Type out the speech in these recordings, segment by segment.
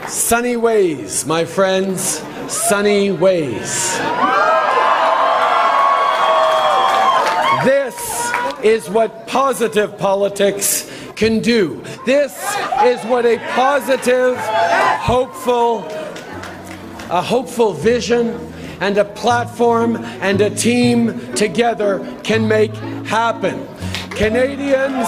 Sunny ways, my friends, sunny ways. This is what positive politics can do. This is what a positive, hopeful vision and a platform and a team together can make happen. Canadians...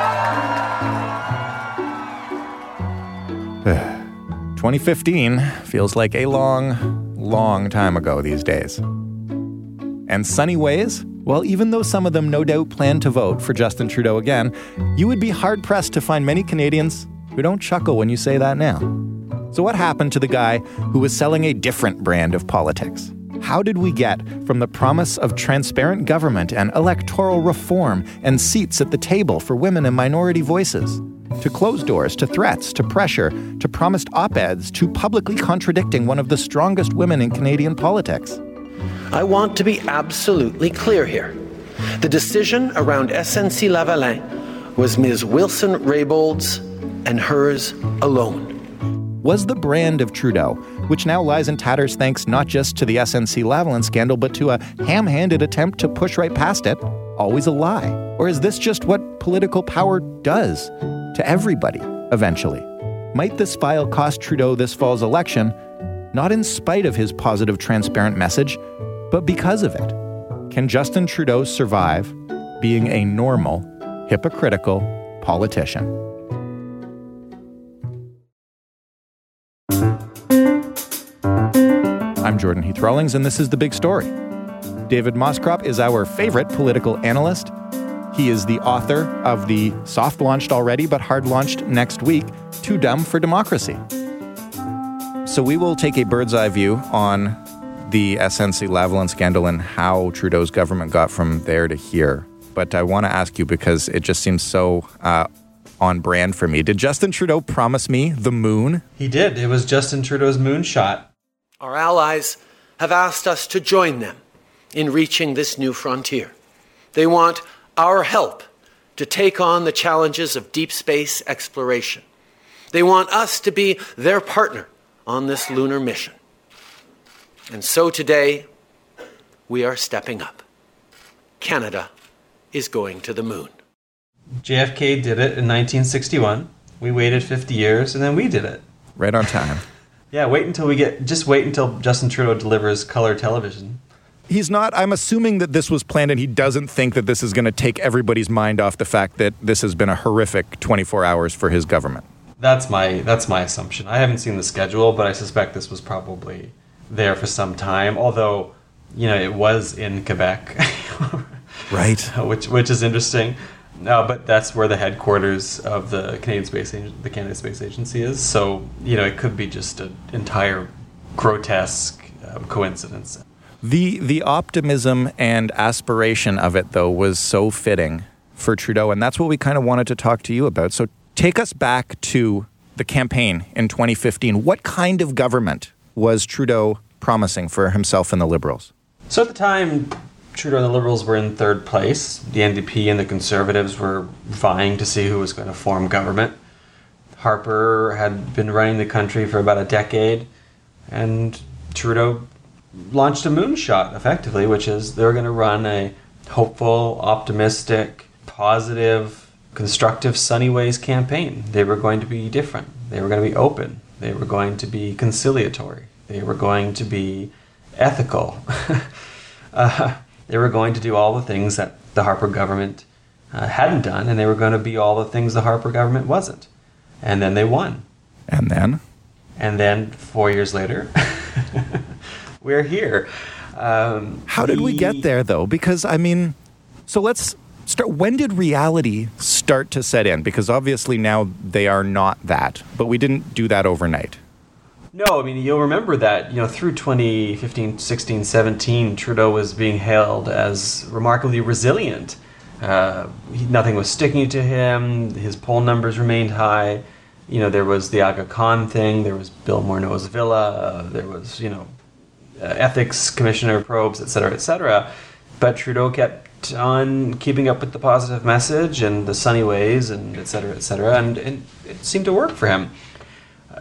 2015 feels like a long time ago these days. And sunny ways? Well, even though some of them no doubt plan to vote for Justin Trudeau again, you would be hard-pressed to find many Canadians who don't chuckle when you say that now. So what happened to the guy who was selling a different brand of politics? How did we get from the promise of transparent government and electoral reform and seats at the table for women and minority voices, to closed doors, to threats, to pressure, to promised op-eds, to publicly contradicting one of the strongest women in Canadian politics? I want to be absolutely clear here. The decision around SNC-Lavalin was Ms. Wilson-Raybauld's and hers alone. Was the brand of Trudeau, which now lies in tatters thanks not just to the SNC-Lavalin scandal, but to a ham-handed attempt to push right past it, always a lie? Or is this just what political power does to everybody, eventually? Might this file cost Trudeau this fall's election, not in spite of his positive, transparent message, but because of it? Can Justin Trudeau survive being a normal, hypocritical politician? I'm Jordan Heath Rawlings, and this is The Big Story. David Moskrop is our favorite political analyst. He is the author of the soft-launched already, but hard-launched next week, Too Dumb for Democracy. So we will take a bird's-eye view on the SNC-Lavalin scandal and how Trudeau's government got from there to here. But I want to ask you, because it just seems so on brand for me. Did Justin Trudeau promise me the moon? He did. It was Justin Trudeau's moonshot. Our allies have asked us to join them in reaching this new frontier. They want our help to take on the challenges of deep space exploration. They want us to be their partner on this lunar mission. And so today, we are stepping up. Canada is going to the moon. JFK did it in 1961. We waited 50 years, and then we did it. Right on time. Yeah, wait until Justin Trudeau delivers color television. He's not. I'm assuming that this was planned and he doesn't think that this is going to take everybody's mind off the fact that this has been a horrific 24 hours for his government. That's my assumption. I haven't seen the schedule, but I suspect this was probably there for some time, although, it was in Quebec. Right. Which is interesting. But that's where the headquarters of the Canada Space Agency is. So, it could be just an entire grotesque coincidence. The optimism and aspiration of it, though, was so fitting for Trudeau, and that's what we kind of wanted to talk to you about. So take us back to the campaign in 2015. What kind of government was Trudeau promising for himself and the Liberals? So at the time, Trudeau and the Liberals were in third place. The NDP and the Conservatives were vying to see who was going to form government. Harper had been running the country for about a decade, and Trudeau launched a moonshot, effectively, which is they're going to run a hopeful, optimistic, positive, constructive, sunny ways campaign. They were going to be different. They were going to be open. They were going to be conciliatory. They were going to be ethical. They were going to do all the things that the Harper government hadn't done, and they were going to be all the things the Harper government wasn't. And then they won. And then? And then 4 years later, we're here. How did we get there, though? Because, so let's start. When did reality start to set in? Because obviously now they are not that, but we didn't do that overnight. No, you'll remember that, through 2015, 16, 17, Trudeau was being hailed as remarkably resilient. Nothing was sticking to him. His poll numbers remained high. There was the Aga Khan thing. There was Bill Morneau's villa. There was, ethics commissioner probes, et cetera, et cetera. But Trudeau kept on keeping up with the positive message and the sunny ways and et cetera, and it seemed to work for him.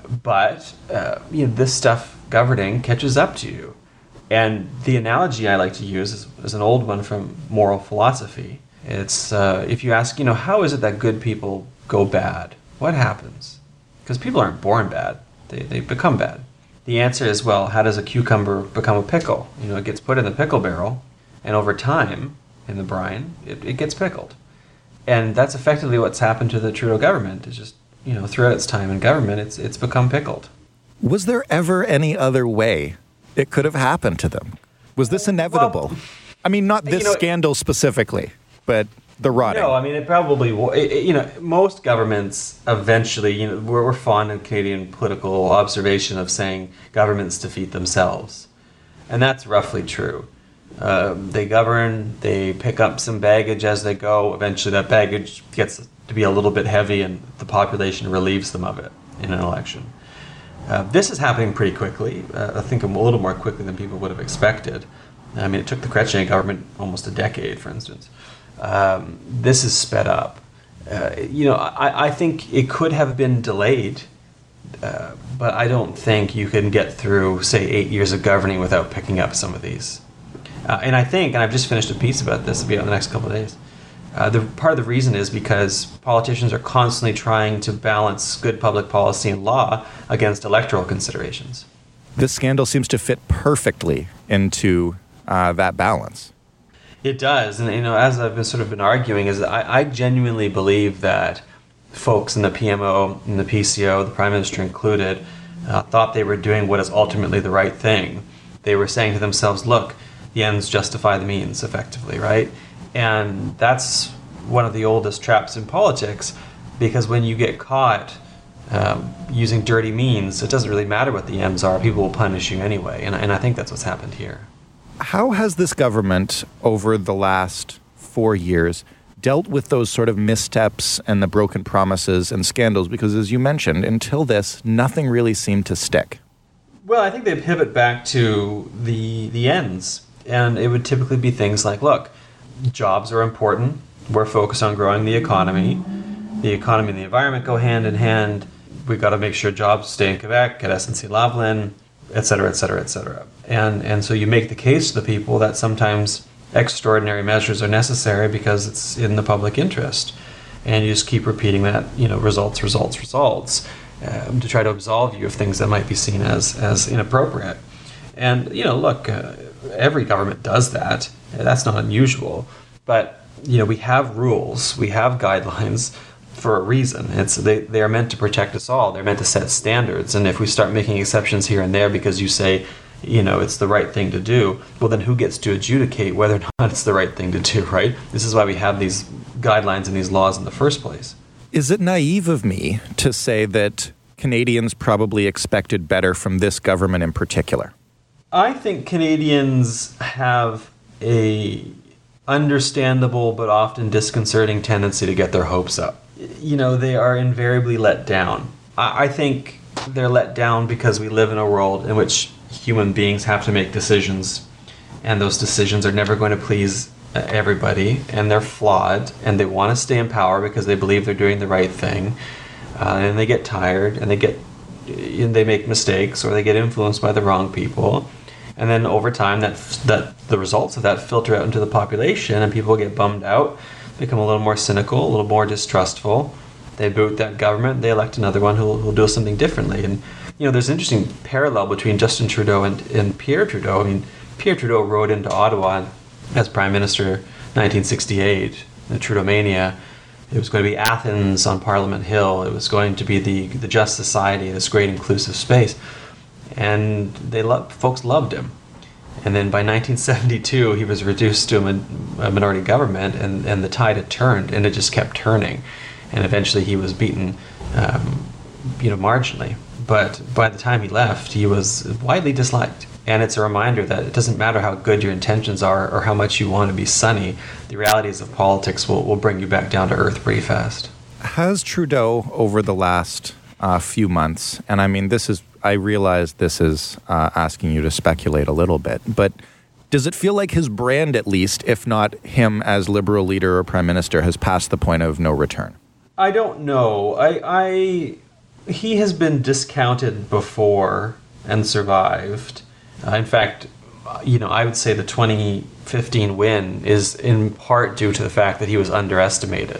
But this stuff governing catches up to you. And the analogy I like to use is an old one from moral philosophy. It's if you ask, how is it that good people go bad? What happens? Because people aren't born bad. They become bad. The answer is, well, how does a cucumber become a pickle? It gets put in the pickle barrel, and over time, in the brine, it gets pickled. And that's effectively what's happened to the Trudeau government. It's just, throughout its time in government, it's become pickled. Was there ever any other way it could have happened to them? Was this inevitable? Well, I mean, not this scandal specifically, but the rotting. No, I mean, it probably, most governments eventually, we're fond of Canadian political observation of saying governments defeat themselves. And that's roughly true. They govern, they pick up some baggage as they go. Eventually that baggage gets to be a little bit heavy and the population relieves them of it in an election. This is happening pretty quickly. I think a little more quickly than people would have expected. I mean, it took the Chrétien government almost a decade, for instance. This is sped up. I think it could have been delayed, but I don't think you can get through, say, 8 years of governing without picking up some of these. And I think, and I've just finished a piece about this, it'll be out in the next couple of days, part of the reason is because politicians are constantly trying to balance good public policy and law against electoral considerations. This scandal seems to fit perfectly into that balance. It does, and as I've been arguing, is that I genuinely believe that folks in the PMO, in the PCO, the Prime Minister included, thought they were doing what is ultimately the right thing. They were saying to themselves, look, the ends justify the means, effectively, right? And that's one of the oldest traps in politics, because when you get caught using dirty means, it doesn't really matter what the ends are. People will punish you anyway, and I think that's what's happened here. How has this government, over the last 4 years, dealt with those sort of missteps and the broken promises and scandals? Because, as you mentioned, until this, nothing really seemed to stick. Well, I think they pivot back to the ends. And it would typically be things like, look, jobs are important. We're focused on growing the economy. The economy and the environment go hand in hand. We've got to make sure jobs stay in Quebec, at SNC-Lavalin, et cetera, et cetera, et cetera. And so you make the case to the people that sometimes extraordinary measures are necessary because it's in the public interest. And you just keep repeating that, results, to try to absolve you of things that might be seen as inappropriate. And, look, every government does that. That's not unusual. But, we have rules, we have guidelines for a reason. They are meant to protect us all. They're meant to set standards. And if we start making exceptions here and there because you say, it's the right thing to do, well, then who gets to adjudicate whether or not it's the right thing to do, right? This is why we have these guidelines and these laws in the first place. Is it naive of me to say that Canadians probably expected better from this government in particular? I think Canadians have a understandable but often disconcerting tendency to get their hopes up. They are invariably let down. I think they're let down because we live in a world in which human beings have to make decisions, and those decisions are never going to please everybody, and they're flawed, and they want to stay in power because they believe they're doing the right thing, and they get tired, and they make mistakes, or they get influenced by the wrong people. And then over time, that the results of that filter out into the population, and people get bummed out, become a little more cynical, a little more distrustful. They boot that government, they elect another one who'll do something differently. And there's an interesting parallel between Justin Trudeau and Pierre Trudeau. I mean, Pierre Trudeau rode into Ottawa as Prime Minister 1968, the Trudeau-mania. It was going to be Athens on Parliament Hill. It was going to be the Just Society, this great inclusive space. And folks loved him. And then by 1972, he was reduced to a minority government, and the tide had turned, and it just kept turning. And eventually he was beaten, marginally. But by the time he left, he was widely disliked. And it's a reminder that it doesn't matter how good your intentions are or how much you want to be sunny. The realities of politics will bring you back down to earth pretty fast. Has Trudeau, over the last few months, and I mean, I realize this is asking you to speculate a little bit, but does it feel like his brand, at least, if not him as Liberal leader or Prime Minister, has passed the point of no return? I don't know. he has been discounted before and survived. In fact, I would say the 2015 win is in part due to the fact that he was underestimated.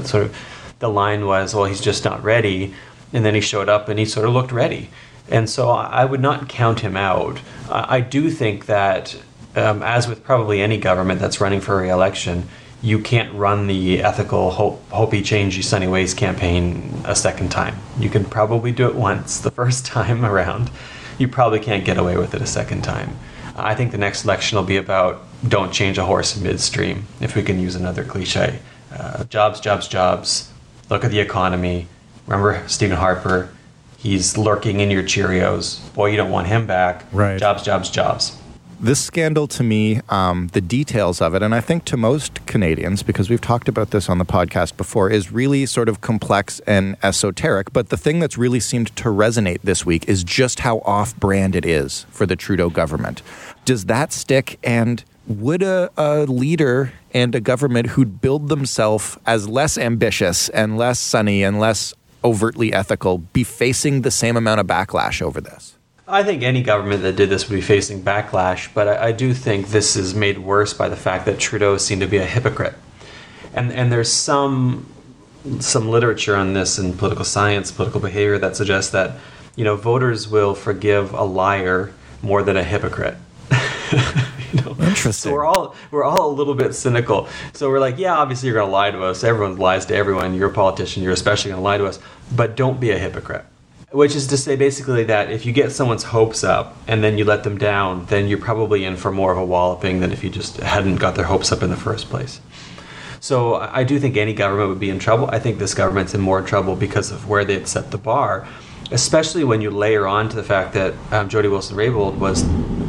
The line was, well, he's just not ready. And then he showed up and he sort of looked ready. And so I would not count him out. I do think that, as with probably any government that's running for re-election, you can't run the ethical hope he changed Sunny Ways campaign a second time. You can probably do it once the first time around. You probably can't get away with it a second time. I think the next election will be about don't change a horse in midstream, if we can use another cliche. Jobs, jobs, jobs. Look at the economy. Remember Stephen Harper? He's lurking in your Cheerios. Boy, you don't want him back. Right. Jobs, jobs, jobs. This scandal, to me, the details of it, and I think to most Canadians, because we've talked about this on the podcast before, is really sort of complex and esoteric. But the thing that's really seemed to resonate this week is just how off-brand it is for the Trudeau government. Does that stick? And would a leader and a government who'd build themselves as less ambitious and less sunny and less overtly ethical be facing the same amount of backlash over this? I think any government that did this would be facing backlash, but I do think this is made worse by the fact that Trudeau seemed to be a hypocrite. And there's some literature on this in political science, political behavior, that suggests that, voters will forgive a liar more than a hypocrite. Interesting. So we're all a little bit cynical. So we're like, yeah, obviously you're going to lie to us. Everyone lies to everyone. You're a politician. You're especially going to lie to us. But don't be a hypocrite. Which is to say basically that if you get someone's hopes up and then you let them down, then you're probably in for more of a walloping than if you just hadn't got their hopes up in the first place. So I do think any government would be in trouble. I think this government's in more trouble because of where they'd set the bar, especially when you layer on to the fact that Jody Wilson-Raybould was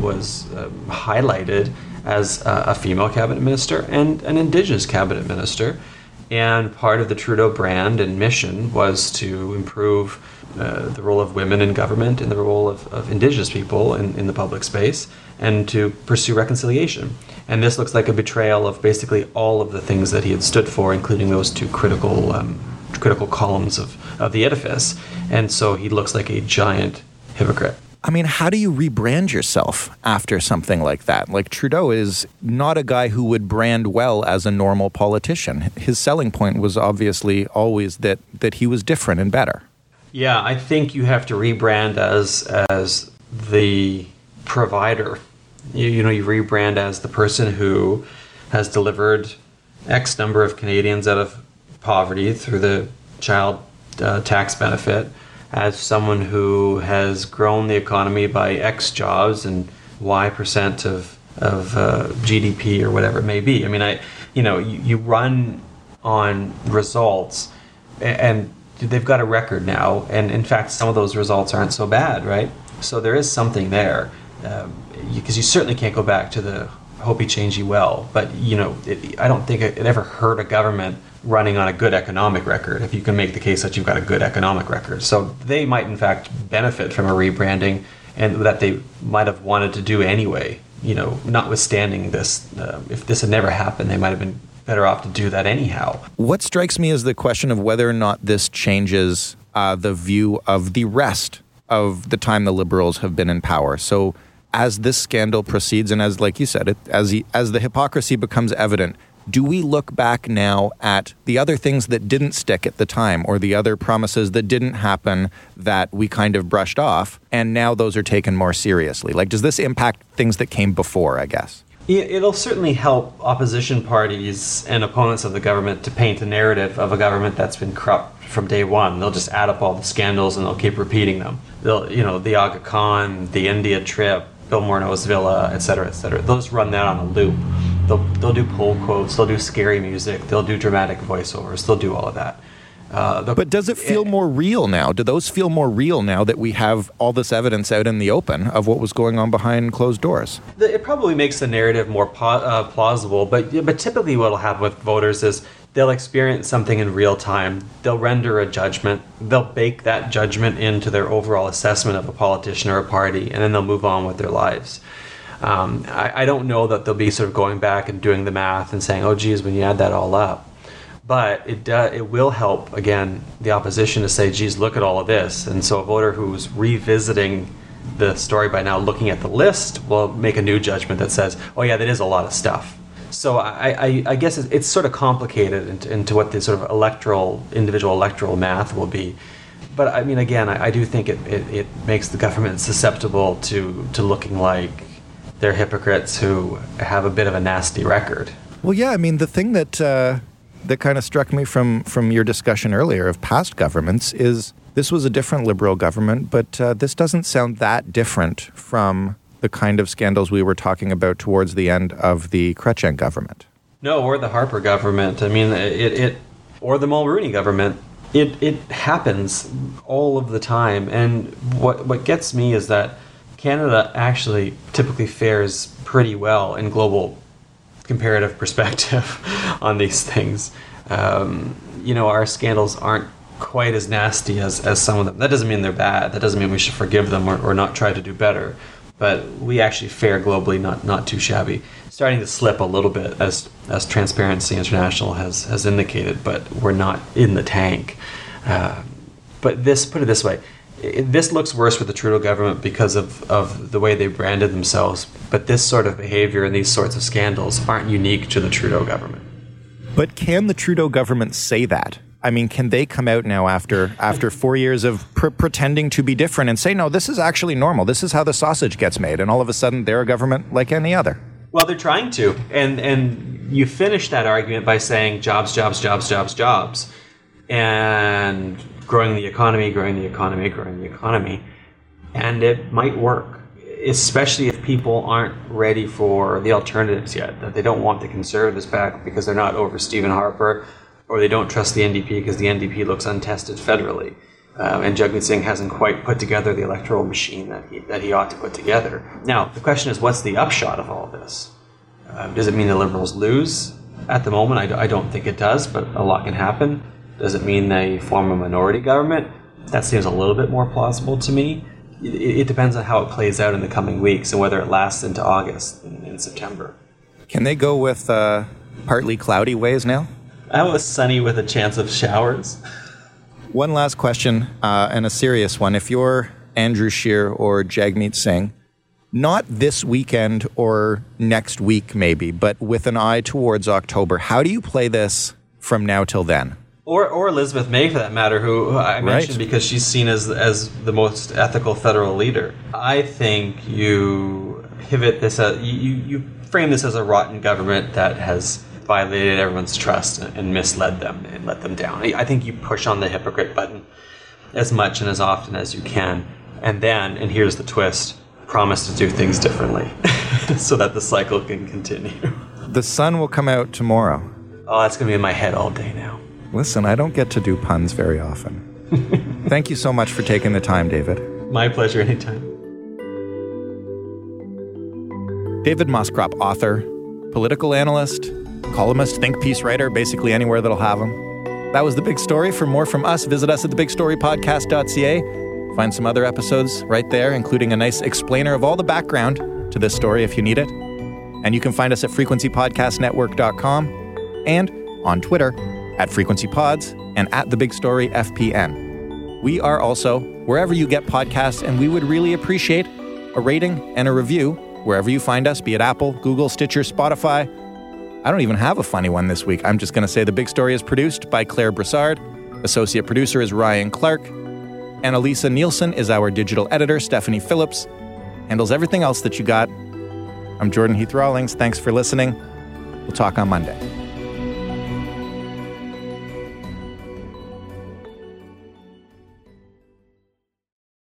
highlighted as a female cabinet minister and an Indigenous cabinet minister. And part of the Trudeau brand and mission was to improve the role of women in government and the role of Indigenous people in the public space, and to pursue reconciliation. And this looks like a betrayal of basically all of the things that he had stood for, including those two critical columns of the edifice. And so he looks like a giant hypocrite. I mean, how do you rebrand yourself after something like that? Like, Trudeau is not a guy who would brand well as a normal politician. His selling point was obviously always that he was different and better. Yeah, I think you have to rebrand as the provider. You rebrand as the person who has delivered X number of Canadians out of poverty through the child tax benefit, as someone who has grown the economy by X jobs and Y percent of GDP or whatever it may be. I mean, you run on results, and they've got a record now, and in fact, some of those results aren't so bad, right? So there is something there, because you certainly can't go back to the hope he changed you well, but I don't think it ever hurt a government running on a good economic record if you can make the case that you've got a good economic record. So they might in fact benefit from a rebranding, and that they might have wanted to do anyway. Notwithstanding this, if this had never happened, they might have been better off to do that anyhow. What strikes me is the question of whether or not this changes the view of the rest of the time the Liberals have been in power. So as this scandal proceeds, and as, like you said, as the hypocrisy becomes evident, do we look back now at the other things that didn't stick at the time, or the other promises that didn't happen that we kind of brushed off, and now those are taken more seriously? Like, does this impact things that came before, I guess? It'll certainly help opposition parties and opponents of the government to paint a narrative of a government that's been corrupt from day one. They'll just add up all the scandals and they'll keep repeating them. The Aga Khan, the India trip, Bill Morneau's villa, et cetera, they'll just run that on a loop. They'll do poll quotes, they'll do scary music, they'll do dramatic voiceovers, they'll do all of that. But does it feel more real now? Do those feel more real now that we have all this evidence out in the open of what was going on behind closed doors? It probably makes the narrative more plausible, but typically what will happen with voters is they'll experience something in real time. They'll render a judgment. They'll bake that judgment into their overall assessment of a politician or a party, and then they'll move on with their lives. I don't know that they'll be sort of going back and doing the math and saying, oh, geez, when you add that all up. But it will help, again, the opposition to say, geez, look at all of this. And so a voter who's revisiting the story by now, looking at the list, will make a new judgment that says, oh yeah, that is a lot of stuff. So I guess it's sort of complicated into what the sort of individual electoral math will be. But I mean, again, I do think it makes the government susceptible to looking like they're hypocrites who have a bit of a nasty record. Well, yeah, I mean, the thing that kind of struck me from your discussion earlier of past governments is this was a different Liberal government, but this doesn't sound that different from the kind of scandals we were talking about towards the end of the Chrétien government. No, or the Harper government. I mean, or the Mulroney government. It happens all of the time. And what gets me is that Canada actually typically fares pretty well in global comparative perspective on these things. Our scandals aren't quite as nasty as some of them. That doesn't mean they're bad. That doesn't mean we should forgive them or not try to do better. But we actually fare globally not too shabby. Starting to slip a little bit as Transparency International has indicated, but we're not in the tank. But put it this way, this looks worse with the Trudeau government because of the way they branded themselves. But this sort of behavior and these sorts of scandals aren't unique to the Trudeau government. But can the Trudeau government say that? I mean, can they come out now after 4 years of pretending to be different and say, no, this is actually normal. This is how the sausage gets made. And all of a sudden, they're a government like any other. Well, they're trying to. And you finish that argument by saying jobs, jobs, jobs, jobs, jobs. And growing the economy, growing the economy, growing the economy. And it might work, especially if people aren't ready for the alternatives yet, that they don't want the Conservatives back because they're not over Stephen Harper, or they don't trust the NDP because the NDP looks untested federally. And Jagmeet Singh hasn't quite put together the electoral machine that he ought to put together. Now, the question is, what's the upshot of all this? Does it mean the Liberals lose? At the moment, I don't think it does, but a lot can happen. Does it mean they form a minority government? That seems a little bit more plausible to me. It depends on how it plays out in the coming weeks and whether it lasts into August and September. Can they go with partly cloudy ways now? I was sunny with a chance of showers. One last question, and a serious one. If you're Andrew Scheer or Jagmeet Singh, not this weekend or next week maybe, but with an eye towards October, how do you play this from now till then? Or Elizabeth May, for that matter, who I mentioned because she's seen as the most ethical federal leader. I think you pivot this, you frame this as a rotten government that has violated everyone's trust and misled them and let them down. I think you push on the hypocrite button as much and as often as you can. And then, and here's the twist, promise to do things differently so that the cycle can continue. The sun will come out tomorrow. Oh, that's going to be in my head all day now. Listen, I don't get to do puns very often. Thank you so much for taking the time, David. My pleasure, anytime. David Moskrop, author, political analyst, columnist, think piece writer, basically anywhere that'll have him. That was The Big Story. For more from us, visit us at thebigstorypodcast.ca. Find some other episodes right there, including a nice explainer of all the background to this story if you need it. And you can find us at frequencypodcastnetwork.com and on Twitter at FrequencyPods and at The Big Story FPN. We are also wherever you get podcasts, and we would really appreciate a rating and a review wherever you find us, be it Apple, Google, Stitcher, Spotify. I don't even have a funny one this week. I'm just going to say The Big Story is produced by Claire Broussard. Associate producer is Ryan Clark. And Elisa Nielsen is our digital editor. Stephanie Phillips handles everything else that you got. I'm Jordan Heath Rawlings. Thanks for listening. We'll talk on Monday.